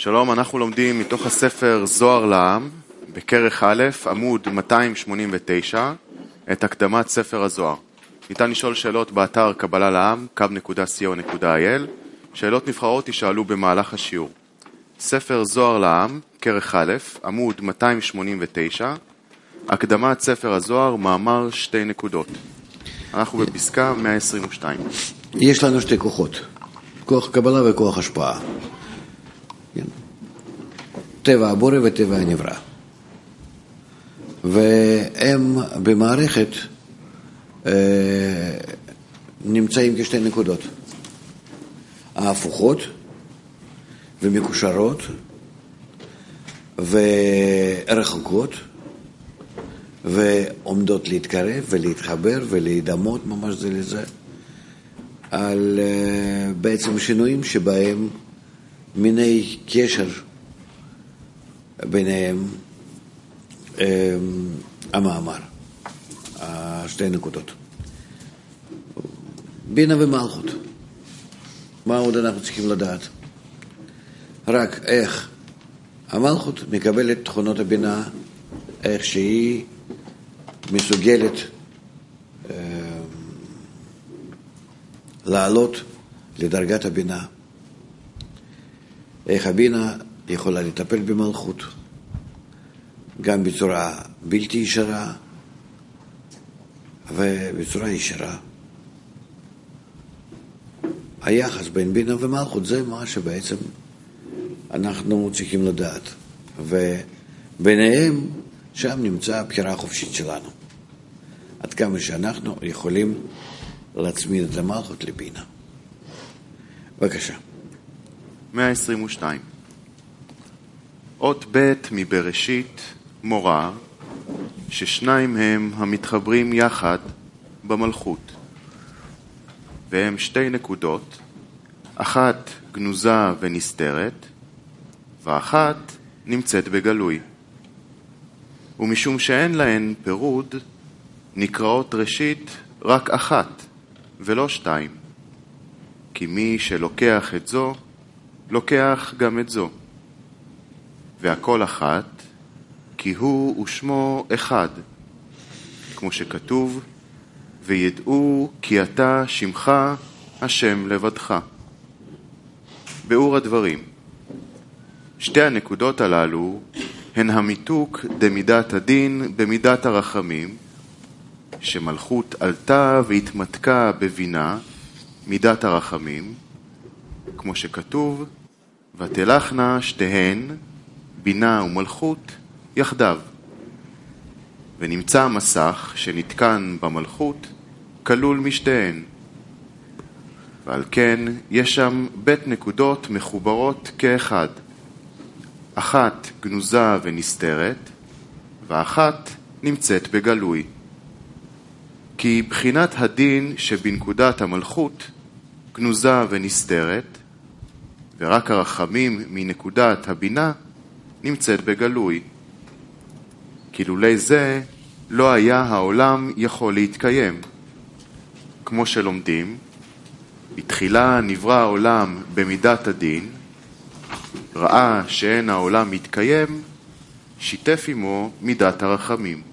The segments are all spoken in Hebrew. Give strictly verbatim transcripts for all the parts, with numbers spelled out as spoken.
שלום, אנחנו לומדים מתוך הספר זוהר לעם, בכרך א', עמוד מאתיים שמונים ותשע, את הקדמת ספר הזוהר. ניתן לשאול שאלות באתר קבלה לעם, קו נקודה סי או נקודה איי אל. שאלות נבחרות ישאלו במהלך השיעור. ספר זוהר לעם, כרך א', עמוד מאתיים שמונים ותשע, הקדמת ספר הזוהר, מאמר שתי נקודות. אנחנו בפסקה מאה עשרים ושתיים. יש לנו שתי כוחות, כוח קבלה וכוח השפעה. טבע הבורא וטבע הנברא. והם במערכת אה, נמצאים כשתי נקודות. ההפוכות ומקושרות ורחוקות ועומדות להתקרב ולהתחבר ולהידמות ממש זה לזה על אה, בעצם שינויים שבהם מיני קשר ביניהם אה, המאמר, השתי נקודות. בינה ומלכות. מה עוד אנחנו צריכים לדעת? רק איך המלכות מקבלת תכונות הבינה, איך שהיא מסוגלת אה, לעלות לדרגת הבינה. איך הבינה יכולה לטפל במלכות, גם בצורה בלתי ישרה ובצורה ישרה. היחס בין בינה ומלכות זה מה שבעצם אנחנו צריכים לדעת, וביניהם שם נמצא הבחירה החופשית שלנו, עד כמה שאנחנו יכולים להצמיד את המלכות לבינה. בבקשה. מאה עשרים ושתיים. אות ב' מבראשית מורה ששניים הם המתחברים יחד במלכות, והם שתי נקודות, אחת גנוזה ונסתרת ואחת נמצאת בגלוי, ומשום שאין להן פירוד נקראות ראשית רק אחת ולא שתיים, כי מי שלוקח את זו לוקח גם את זו, והכל אחת, כי הוא ושמו אחד, כמו שכתוב, וידעו כי אתה שמך השם לבדך. ביאור הדברים. שתי הנקודות הללו הן המיתוק דמידת הדין במידת הרחמים, שמלכות עלתה והתמתקה בבינה, מידת הרחמים, כמו שכתוב, ותלכנה שתיהן, בינה ומלכות, יחדיו. ונמצא המסך שנתקן במלכות, כלול משתיהן. ועל כן יש שם בית נקודות מחוברות כאחד. אחת גנוזה ונסתרת, ואחת נמצאת בגלוי. כי בחינת הדין שבנקודת המלכות גנוזה ונסתרת, ורק הרחמים מנקודת הבינה נמצאת בגלוי. כי לולי זה לא היה העולם יכול להתקיים. כמו שלומדים, בתחילה נברא העולם במידת הדין, ראה שאין העולם מתקיים, שיתף עמו מידת הרחמים.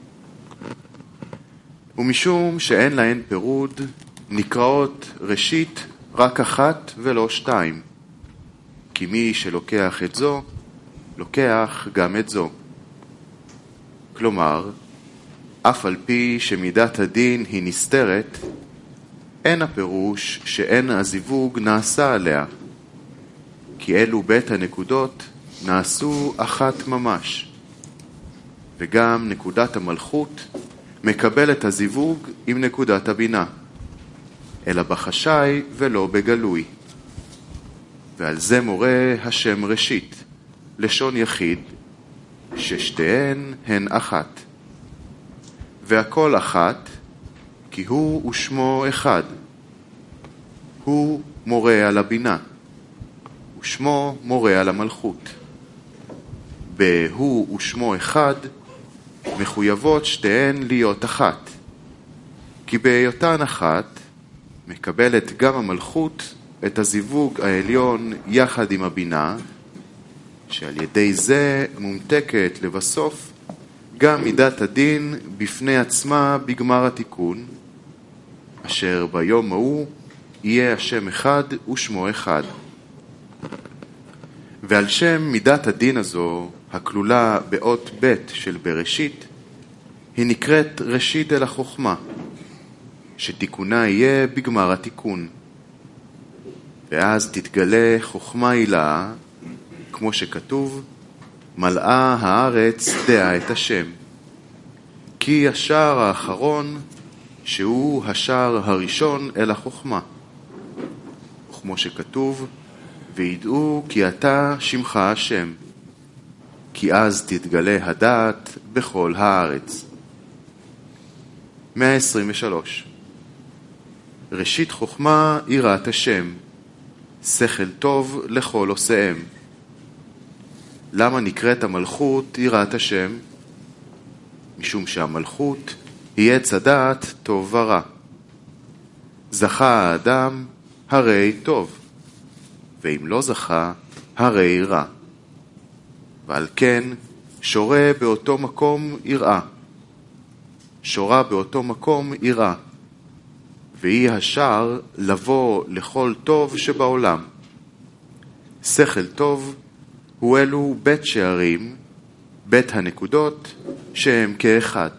ומשום שאין להן פירוד, נקראות ראשית רק אחת ולא שתיים, כי מי שלוקח את זו, לוקח גם את זו. כלומר, אף על פי שמידת הדין היא נסתרת, אין הפירוש שאין הזיווג נעשה עליה, כי אלו בית הנקודות נעשו אחת ממש, וגם נקודת המלכות מקבלת הזיווג עם נקודת הבינה, אלא בחשאי ולא בגלוי. ועל זה מורה השם ראשית, לשון יחיד, ששתיהן הן אחת. והכל אחת, כי הוא ושמו אחד. הוא מורה על הבינה, ושמו מורה על המלכות. בהוא ושמו אחד, מחויבות שתיהן להיות אחת. כי בהיותן אחת, מקבלת גם המלכות את הזיווג העליון יחד עם הבינה, שעל ידי זה מומתקת לבסוף גם מידת הדין בפני עצמה בגמר התיקון, אשר ביום ההוא יהיה השם אחד ושמו אחד. ועל שם מידת הדין הזו, הכלולה באות ב' של בראשית, היא נקראת ראשית אל החוכמה, שתיקונה יהיה בגמר התיקון. ואז תתגלה חוכמה הילאה, כמו שכתוב, מלאה הארץ דעה את השם. כי השער האחרון, שהוא השער הראשון אל החוכמה. וכמו שכתוב, וידעו כי אתה שמך השם, כי אז תתגלה הדעת בכל הארץ. מאה עשרים ושלוש. ראשית חוכמה יראת השם, שכל טוב לכל עושיהם. למה נקראת המלכות יראת השם? משום שהמלכות היא עץ הדעת טוב ורע. זכה האדם הרי טוב, ואם לא זכה הרי רע. ועל כן שורה באותו מקום יראה. שורה באותו מקום יראה. והיא השער לבוא לכל טוב שבעולם. שכל טוב הוא אלו בית שערים, בית הנקודות שהם כאחד.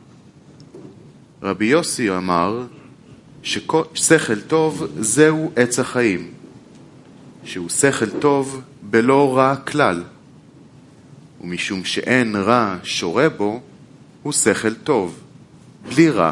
רבי יוסי אמר ששכל טוב זהו עץ החיים, שהוא שכל טוב בלא רע כלל, ומשום שאין רע שורה בו, הוא שכל טוב, בלי רע.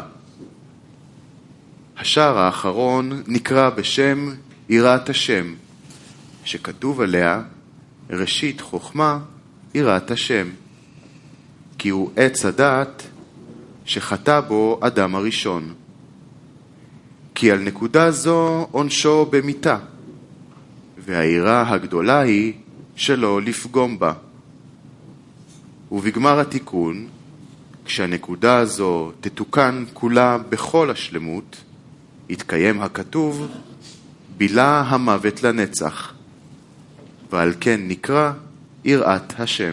השער האחרון נקרא בשם יראת השם, שכתוב עליה ראשית חוכמה יראת השם, כי הוא עץ הדעת שחטא בו אדם הראשון. כי על נקודה זו עונשו במיתה, והעירה הגדולה היא שלא לפגום בה. ובגמר התיקון, כשהנקודה הזו תתוקן כולה בכל השלמות, יתקיים הכתוב, בילה המוות לנצח, ועל כן נקרא יראת השם.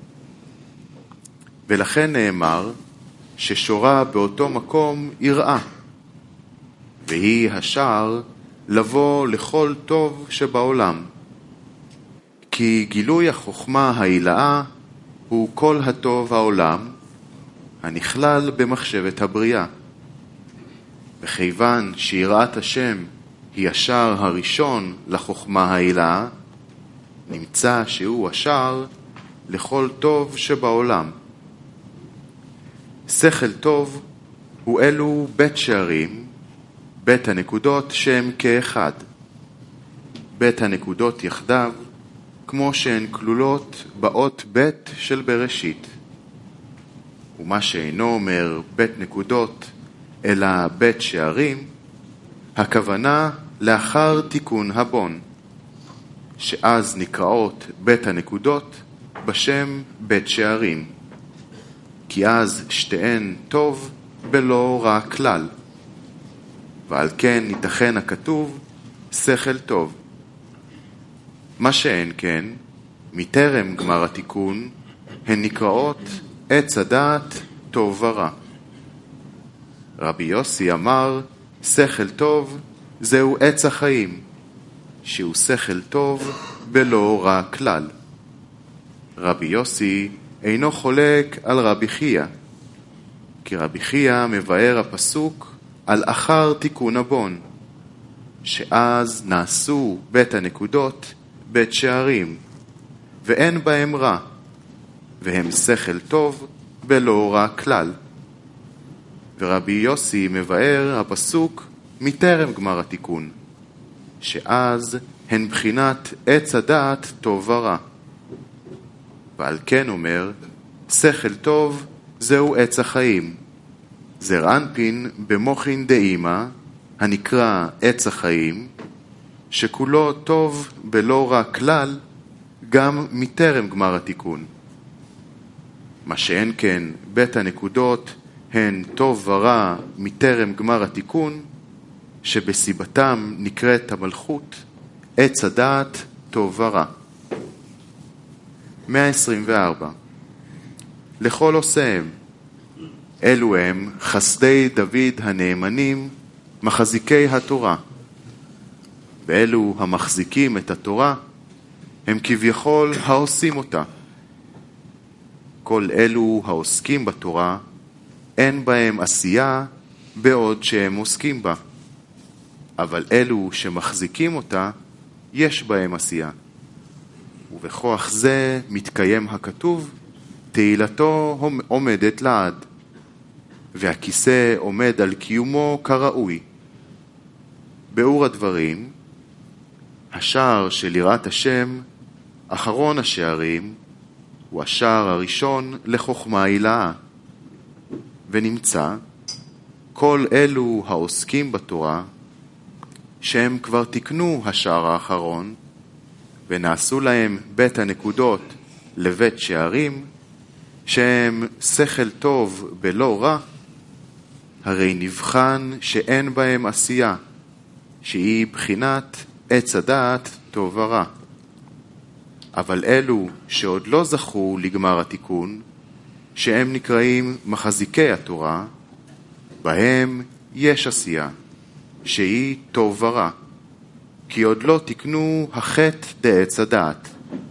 ולכן נאמר ששורה באותו מקום יראה, והיא השער לבוא לכל טוב שבעולם. כי גילוי החוכמה ההילאה הוא כל הטוב העולם, הנכלל במחשבת הבריאה. וכיוון שיראת השם היא השער הראשון לחוכמה ההילאה, נמצא שהוא השער לכל טוב שבעולם. שכל טוב הוא אלו בית שערים, בית הנקודות שהם כאחד. בית הנקודות יחדיו, כמו שהן כלולות באות בית של בראשית. ומה שאינו אומר בית נקודות, אלא בית שערים, הכוונה לאחר תיקון הבון, שאז נקראות בית הנקודות בשם בית שערים. כי אז שתיהן טוב בלא רע כלל. ועל כן ייתכן הכתוב שכל טוב. מה שאין כן, מטרם גמר התיקון, הן נקראות עץ הדעת טוב ורע. רבי יוסי אמר, שכל טוב זהו עץ החיים, שהוא שכל טוב בלא רע כלל. רבי יוסי אינו חולק על רבי חייא, כי רבי חייא מבאר הפסוק על אחר תיקון הבון, שאז נעשו בית הנקודות בית שערים, ואין בהם רע, והם שכל טוב בלא רע כלל. ורבי יוסי מבאר הפסוק מטרם גמר התיקון, שאז הן בחינת עץ הדעת טוב ורע. ועל כן אומר, שכל טוב זהו עץ החיים. זר אנפין במוחין דאימא, הנקרא עץ החיים, שכולו טוב בלא רע כלל, גם מטרם גמר התיקון. מה שאין כן בית הנקודות הן טוב ורע מטרם גמר התיקון, שבסיבתם נקראת המלכות עץ הדעת טוב ורע. מאה עשרים וארבע. לכל עושיהם, אלו הם חסדי דוד הנאמנים, מחזיקי התורה. ואלו המחזיקים את התורה, הם כביכול העושים אותה. כל אלו העוסקים בתורה, אין בהם עשייה בעוד שהם עוסקים בה. אבל אלו שמחזיקים אותה, יש בהם עשייה. ובכוח זה מתקיים הכתוב, תהילתו עומדת לעד, והכיסא עומד על קיומו כראוי. באור הדברים, השער של יראת השם, אחרון השערים, הוא השער הראשון לחוכמה הילאה. ונמצא, כל אלו העוסקים בתורה, שהם כבר תקנו השער האחרון, ונעשו להם בית הנקודות לבית שערים, שהם שכל טוב בלא רע, הרי נבחן שאין בהם עשייה, שהיא בחינת עץ הדעת טוב ורע. אבל אלו שעוד לא זכו לגמר התיקון, שהם נקראים מחזיקי התורה, בהם יש עשייה, שהיא טוב ורע, כי עוד לא תקנו החטא דעץ הדעת.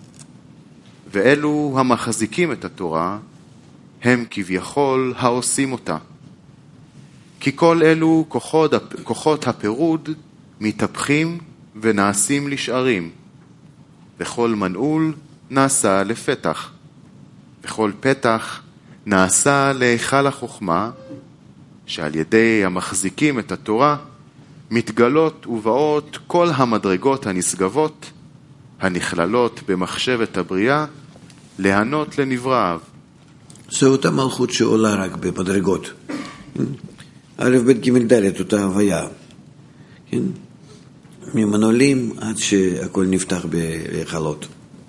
ואלו המחזיקים את התורה, הם כביכול העושים אותה. כי כל אלו כוחות, כוחות הפירוד מתהפכים ונעשים לשערים, וכל מנעול נעשה לפתח, וכל פתח נעשה להיכל החוכמה, שעל ידי המחזיקים את התורה מתגלות ובאות כל המדרגות הנשגבות, הנכללות במחשבת הבריאה, להנות לנבראיו. זו אותה מלכות שעולה רק במדרגות. א' ב' ג' ד' אותה הוויה. כן? ממנעולים עד שהכל נפתח בהיכלות.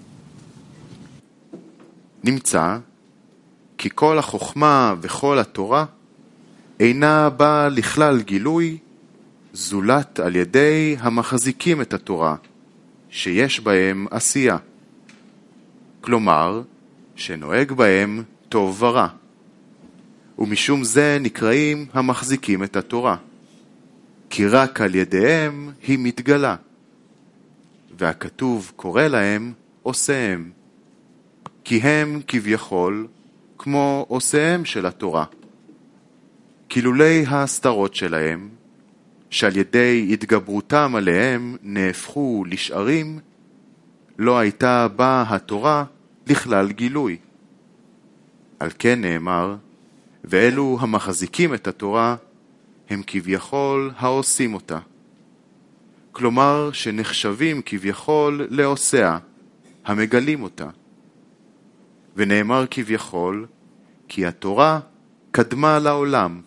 נמצא כי כל החוכמה וכל התורה אינה באה לכלל גילוי, זולת על ידי המחזיקים את התורה, שיש בהם עשייה. כלומר, שנוהג בהם טוב ורע. ומשום זה נקראים המחזיקים את התורה, כי רק על ידיהם היא מתגלה. והכתוב קורא להם עושיהם, כי הם כביכול כמו עושיהם של התורה. כילולי ההסתרות שלהם, שעל ידי התגברותם עליהם נהפכו לשערים, לא הייתה באה התורה לכלל גילוי. על כן נאמר, ואלו המחזיקים את התורה, הם כביכול העושים אותה. כלומר שנחשבים כביכול לעושיה, המגלים אותה. ונאמר כביכול, כי התורה קדמה לעולם.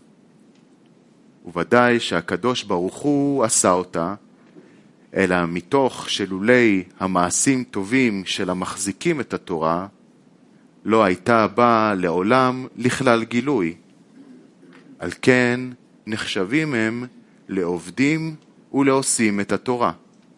וודאי שהקדוש ברוך הוא עשה אותה, אלא מתוך שלולי המעשים טובים של המחזיקים את התורה, לא הייתה באה לעולם לכלל גילוי. על כן נחשבים הם לעובדים ולעושים את התורה.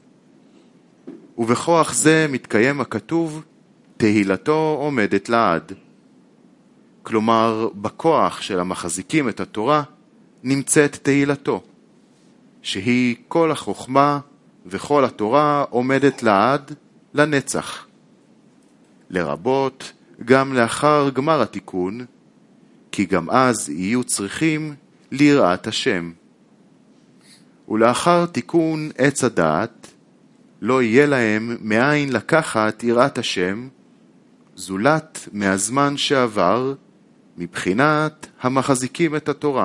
ובכוח זה מתקיים הכתוב, תהילתו עומדת לעד. כלומר, בכוח של המחזיקים את התורה נמצאת תהילתו, שהיא כל החוכמה וכל התורה עומדת לעד לנצח. לרבות גם לאחר גמר התיקון, כי גם אז יהיו צריכים ליראת השם. ולאחר תיקון עץ הדעת, לא יהיה להם מאין לקחת יראת השם, זולת מהזמן שעבר, מבחינת המחזיקים את התורה.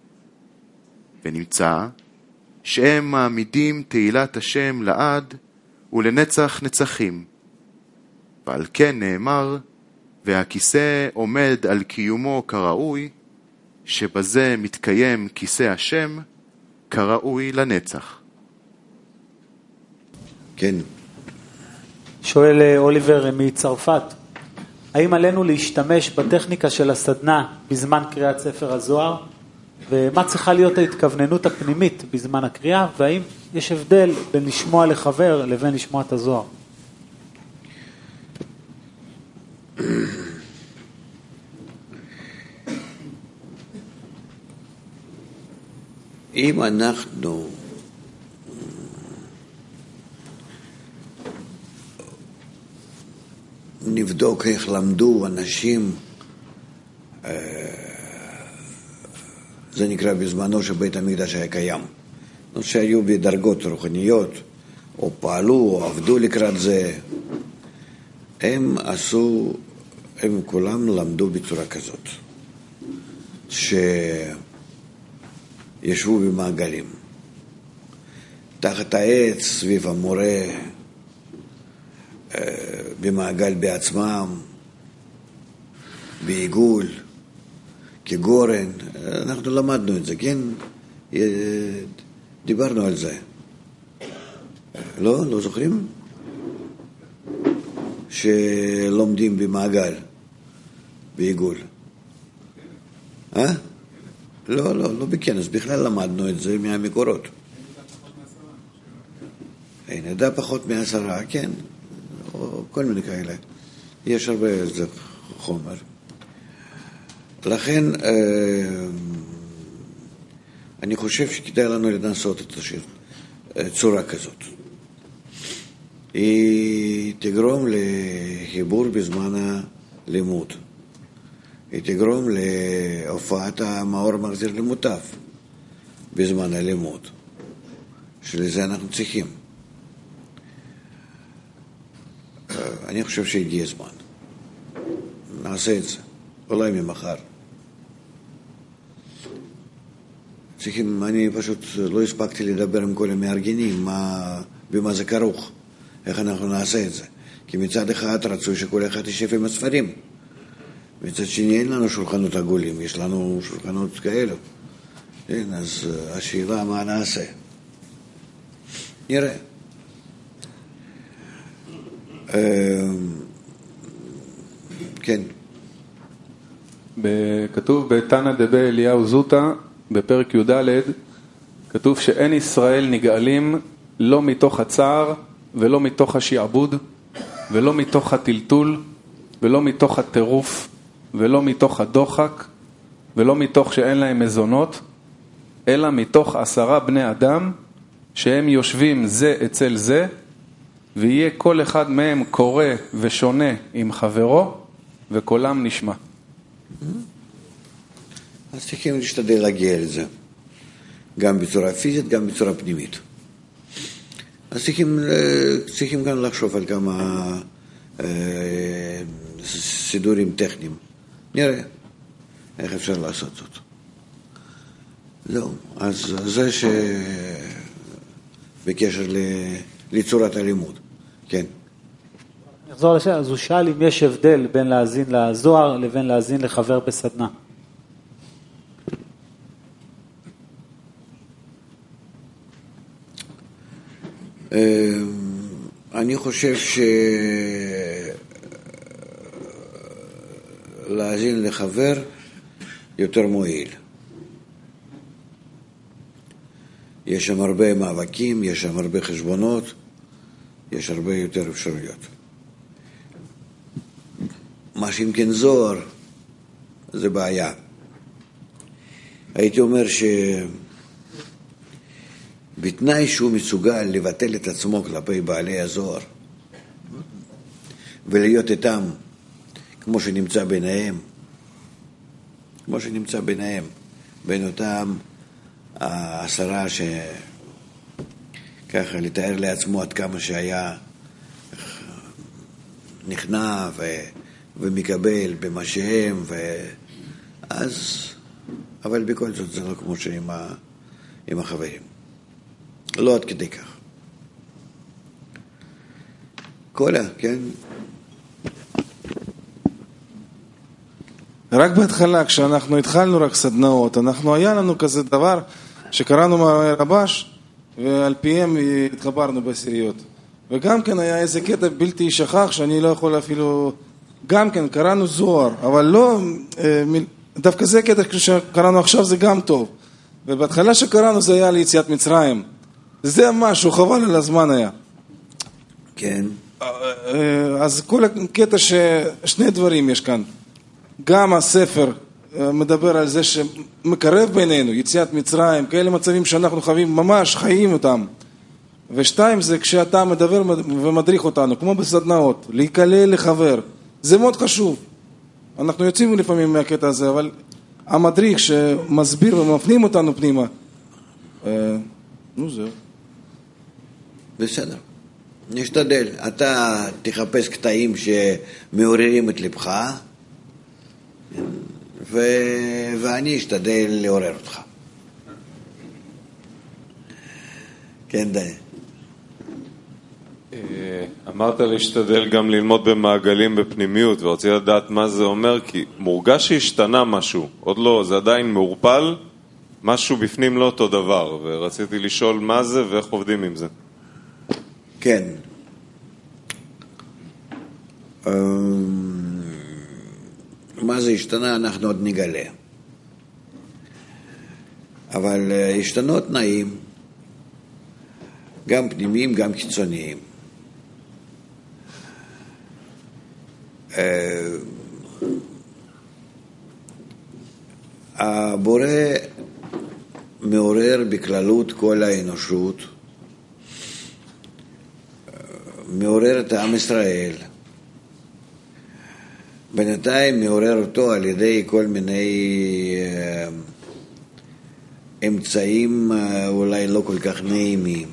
ונמצא שהם מעמידים תהילת השם לעד ולנצח נצחים. ועל כן נאמר, והכיסא עומד על קיומו כראוי, שבזה מתקיים כיסא השם כראוי לנצח. כן. שואל אוליבר מצרפת, האם עלינו להשתמש בטכניקה של הסדנה בזמן קריאת ספר הזוהר, ומה צריכה להיות ההתכווננות הפנימית בזמן הקריאה, והאם יש הבדל בין לשמוע לחבר לבין לשמוע את הזוהר? אם אנחנו נבדוק איך למדו אנשים, זה נקרא בזמנו שבית המקדש היה קיים, שהיו בדרגות רוחניות, או פעלו, או עבדו לקראת זה, הם עשו, הם כולם למדו בצורה כזאת, שישבו במעגלים, תחת העץ, סביב המורה, במעגל בעצמם, בעיגול, כגורן. אנחנו למדנו את זה, כן? דיברנו על זה. לא? לא זוכרים? שלומדים במעגל, בעיגול. אה? לא, לא, לא בכנס, בכלל למדנו את זה מהמקורות. אין, נדע פחות מעשרה, כן. או כל מיני כאלה. יש הרבה איזה חומר. לכן, אני חושב שכדאי לנו לנסות את השיר, צורה כזאת. היא תגרום לחיבור בזמן הלימוד. היא תגרום להופעת המאור מחזיר למוטב בזמן הלימוד. שלזה אנחנו צריכים. אני חושב שהגיע זמן. נעשה את זה. אולי ממחר. צריכים, אני פשוט לא הספקתי לדבר עם כל המארגנים, מה, במה זה כרוך, איך אנחנו נעשה את זה. כי מצד אחד רצוי שכל אחד יישב עם הספרים. מצד שני אין לנו שולחנות עגולים, יש לנו שולחנות כאלו. כן, אז השאלה מה נעשה. נראה. כן. כתוב בתנא דבי אליהו זוטא, בפרק י"ד, כתוב שאין ישראל נגאלים לא מתוך הצער ולא מתוך השעבוד ולא מתוך הטלטול ולא מתוך הטירוף ולא מתוך הדוחק ולא מתוך שאין להם מזונות, אלא מתוך עשרה בני אדם שהם יושבים זה אצל זה, ויהיה כל אחד מהם קורא ושונה עם חברו וקולם נשמע. אז צריכים להשתדל להגיע לזה, גם בצורה פיזית, גם בצורה פנימית. אז צריכים, צריכים גם לחשוב על כמה אה, סידורים טכניים. נראה איך אפשר לעשות זאת. לא, אז זה שבקשר לצורת הלימוד. כן. נחזור לשאלה, אז הוא שאל אם יש הבדל בין להאזין לזוהר לבין להאזין לחבר בסדנה. אני חושב שלהאזין לחבר יותר מועיל. יש שם הרבה מאבקים, יש שם הרבה חשבונות, יש הרבה יותר אפשרויות. מה שאם כן זוהר, זה בעיה. הייתי אומר שבתנאי שהוא מסוגל לבטל את עצמו כלפי בעלי הזוהר, ולהיות איתם כמו שנמצא ביניהם, כמו שנמצא ביניהם, בין אותם העשרה שככה לתאר לעצמו עד כמה שהיה נכנע ו... ומקבל במה שהם, ואז, אבל בכל זאת זה לא כמו שעם ה... עם החברים. לא עד כדי כך. קולה, כן? רק בהתחלה, כשאנחנו התחלנו רק סדנאות, אנחנו היה לנו כזה דבר שקראנו מהרבש, ועל פיהם התחברנו בעשיריות. וגם כן היה איזה קטע בלתי שכח, שאני לא יכול אפילו... גם כן, קראנו זוהר, אבל לא... דווקא זה קטע שקראנו עכשיו זה גם טוב. ובהתחלה שקראנו זה היה ליציאת מצרים. זה משהו, חבל על הזמן היה. כן. אז כל הקטע ששני דברים יש כאן. גם הספר מדבר על זה שמקרב בינינו, יציאת מצרים, כאלה מצבים שאנחנו חווים, ממש חיים אותם. ושתיים זה כשאתה מדבר ומדריך אותנו, כמו בסדנאות, להיקלל לחבר. זה מאוד חשוב. אנחנו יוצאים לפעמים מהקטע הזה, אבל המדריך שמסביר ומפנים אותנו פנימה, אה, נו זהו. בסדר. נשתדל. אתה תחפש קטעים שמעוררים את לבך, ו... ואני אשתדל לעורר אותך. כן, די. אמרת להשתדל גם ללמוד במעגלים בפנימיות, ורציתי לדעת מה זה אומר, כי מורגש שהשתנה משהו, עוד לא, זה עדיין מעורפל, משהו בפנים לא אותו דבר, ורציתי לשאול מה זה ואיך עובדים עם זה. כן. מה זה השתנה אנחנו עוד נגלה. אבל השתנות תנאים, גם פנימיים, גם חיצוניים. הבורא מעורר בכללות כל האנושות, מעורר את עם ישראל, בינתיים מעורר אותו על ידי כל מיני אמצעים אולי לא כל כך נעימים.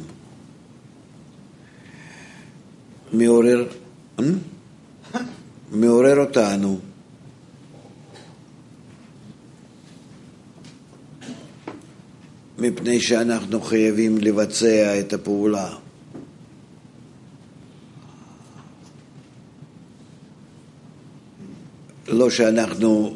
מעורר, מעורר אותנו מפני שאנחנו חייבים לבצע את הפעולה. לא שאנחנו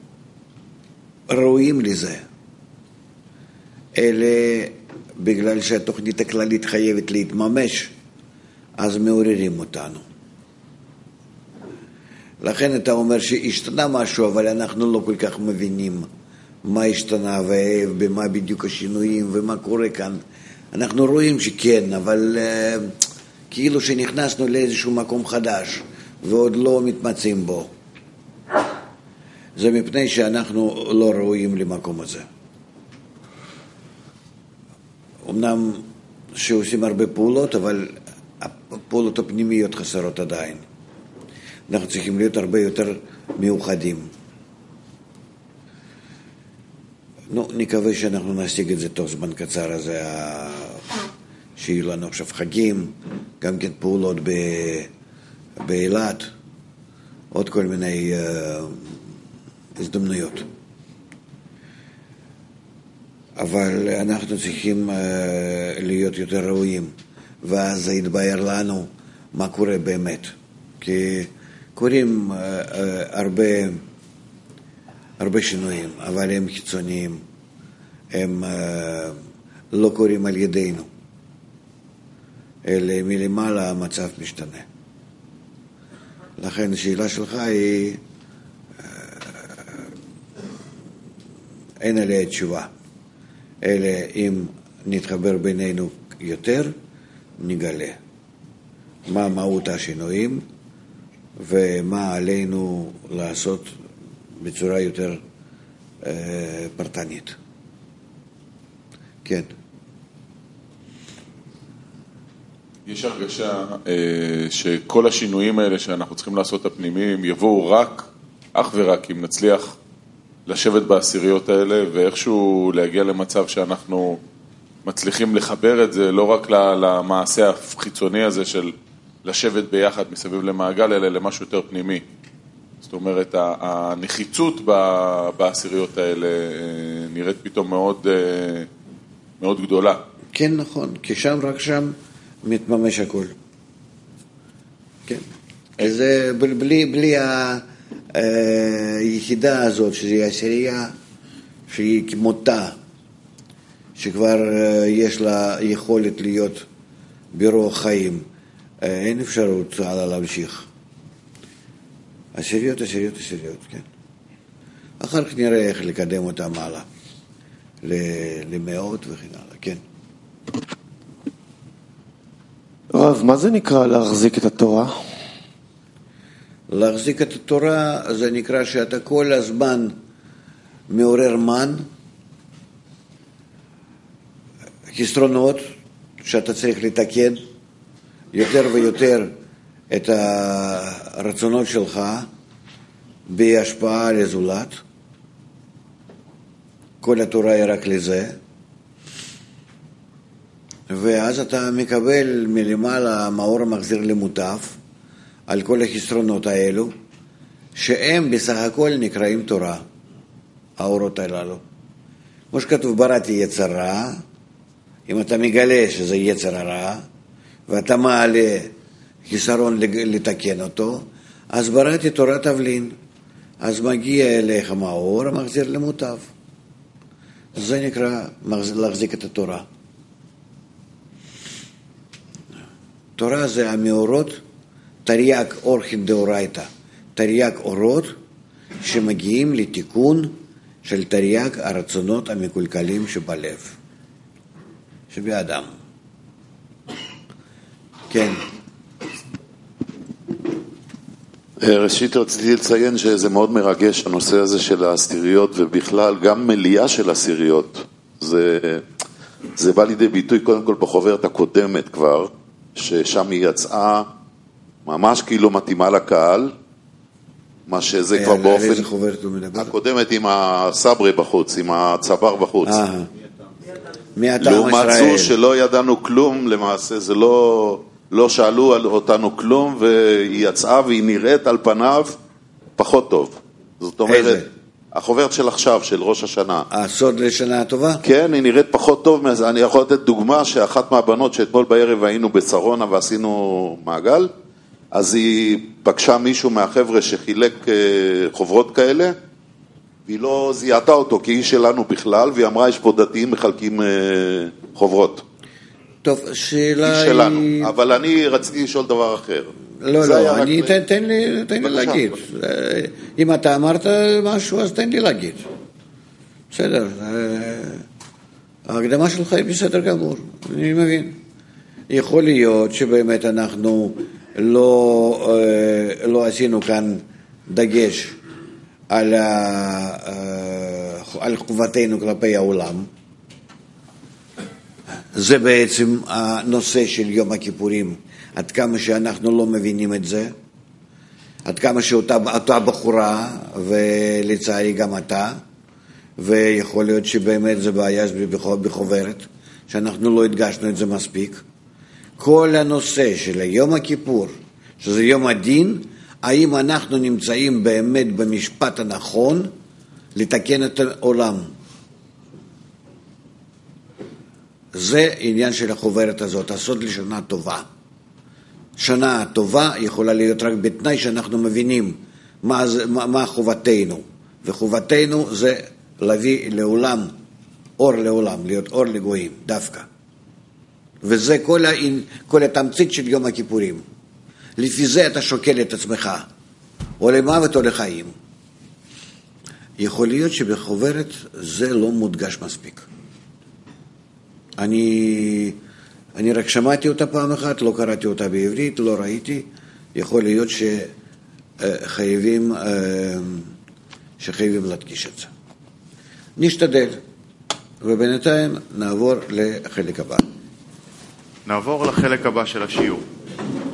ראויים לזה, אלא בגלל שהתוכנית הכללית חייבת להתממש, אז מעוררים אותנו. לכן אתה אומר שהשתנה משהו, אבל אנחנו לא כל כך מבינים מה השתנה ובמה בדיוק השינויים ומה קורה כאן. אנחנו רואים שכן, אבל uh, כאילו שנכנסנו לאיזשהו מקום חדש ועוד לא מתמצאים בו. זה מפני שאנחנו לא ראויים למקום הזה. אמנם שעושים הרבה פעולות, אבל הפעולות הפנימיות חסרות עדיין. אנחנו צריכים להיות הרבה יותר מיוחדים. נו, נקווה שאנחנו נשיג את זה תוך זמן קצר, אז שיהיו לנו עכשיו חגים, גם כן פעולות ב... באילת, עוד כל מיני uh, הזדמנויות. אבל אנחנו צריכים uh, להיות יותר ראויים, ואז זה יתבהר לנו מה קורה באמת. כי קוראים uh, uh, הרבה, הרבה שינויים, אבל הם חיצוניים, הם uh, לא קוראים על ידינו, אלא מלמעלה המצב משתנה. לכן השאלה שלך היא, uh, אין עליה תשובה, אלא אם נתחבר בינינו יותר, נגלה מה מהות השינויים ומה עלינו לעשות בצורה יותר אה, פרטנית. כן. יש הרגשה אה, שכל השינויים האלה שאנחנו צריכים לעשות הפנימיים יבואו רק, אך ורק אם נצליח לשבת בעשיריות האלה ואיכשהו להגיע למצב שאנחנו מצליחים לחבר את זה לא רק למעשה החיצוני הזה של לשבת ביחד מסביב למעגל, אלא למשהו יותר פנימי. זאת אומרת, הנחיצות בעשיריות האלה נראית פתאום מאוד, מאוד גדולה. כן, נכון, כי שם, רק שם מתממש הכל. כן. זה בלי, בלי היחידה הזאת, שהיא עשירייה, שהיא כמותה, שכבר יש לה יכולת להיות ברוח חיים, אין אפשרות הלאה להמשיך. עשיריות, עשיריות, עשיריות, כן. אחר כך נראה איך לקדם אותם הלאה, למאות וכן הלאה, כן. רב, מה זה נקרא להחזיק את התורה? להחזיק את התורה זה נקרא שאתה כל הזמן מעורר מן, חסרונות שאתה צריך לתקן, יותר ויותר את הרצונות שלך בהשפעה על הזולת. כל התורה היא רק לזה. ואז אתה מקבל מלמעלה מאור המחזיר למוטב על כל החסרונות האלו, שהם בסך הכל נקראים תורה, האורות הללו. כמו שכתוב, בראתי יצר רע, אם אתה מגלה שזה יצר הרע, ואתה מעלה חיסרון לתקן אותו, אז בראתי תורת תבלין, אז מגיע אליך מאור המחזיר למוטב. זה נקרא להחזיק את התורה. תורה זה המאורות, תרי"ג אורחין דאורייתא, תרי"ג אורות שמגיעים לתיקון של תרי"ג הרצונות המקולקלים שבלב, שבאדם. כן. ראשית רציתי לציין שזה מאוד מרגש הנושא הזה של העשיריות, ובכלל גם מליאה של עשיריות. זה, זה בא לידי ביטוי קודם כל בחוברת הקודמת כבר, ששם היא יצאה ממש כאילו מתאימה לקהל, מה שזה כבר באופן... איזה חוברת הוא מדבר? הקודמת עם הסברי בחוץ, עם הצבר בחוץ. מהטעם לעומת ישראל. זו שלא ידענו כלום, למעשה זה לא... לא שאלו אותנו כלום, והיא יצאה והיא נראית על פניו פחות טוב. זאת אומרת, איזה? החוברת של עכשיו, של ראש השנה. הסוד לשנה הטובה? כן, היא נראית פחות טוב. אני יכול לתת דוגמה שאחת מהבנות שאתמול בערב היינו בשרונה ועשינו מעגל, אז היא פגשה מישהו מהחבר'ה שחילק חוברות כאלה, והיא לא זיהתה אותו כאיש שלנו בכלל, והיא אמרה, יש פה דתיים מחלקים חוברות. טוב, שאלה היא שלנו, היא... אבל אני רציתי לשאול דבר אחר. לא, לא, אני, תן, תן לי, תן לי להגיד. אם אתה אמרת משהו, אז תן לי להגיד. בסדר. ההקדמה שלך היא בסדר גמור, אני מבין. יכול להיות שבאמת אנחנו לא, לא עשינו כאן דגש על, על חובתנו כלפי העולם. זה בעצם הנושא של יום הכיפורים, עד כמה שאנחנו לא מבינים את זה, עד כמה שאותה אותה בחורה, ולצערי גם אתה, ויכול להיות שבאמת זה בעיה בחוברת, שאנחנו לא הדגשנו את זה מספיק. כל הנושא של יום הכיפור, שזה יום הדין, האם אנחנו נמצאים באמת במשפט הנכון לתקן את העולם. זה עניין של החוברת הזאת, הסוד לשנה טובה. שנה טובה יכולה להיות רק בתנאי שאנחנו מבינים מה, זה, מה, מה חובתנו. וחובתנו זה להביא לעולם, אור לעולם, להיות אור לגויים, דווקא. וזה כל, ה, כל התמצית של יום הכיפורים. לפי זה אתה שוקל את עצמך, או למוות או לחיים. יכול להיות שבחוברת זה לא מודגש מספיק. אני, אני רק שמעתי אותה פעם אחת, לא קראתי אותה בעברית, לא ראיתי. יכול להיות שחייבים, שחייבים להדגיש את זה. נשתדל, ובינתיים נעבור לחלק הבא. נעבור לחלק הבא של השיעור.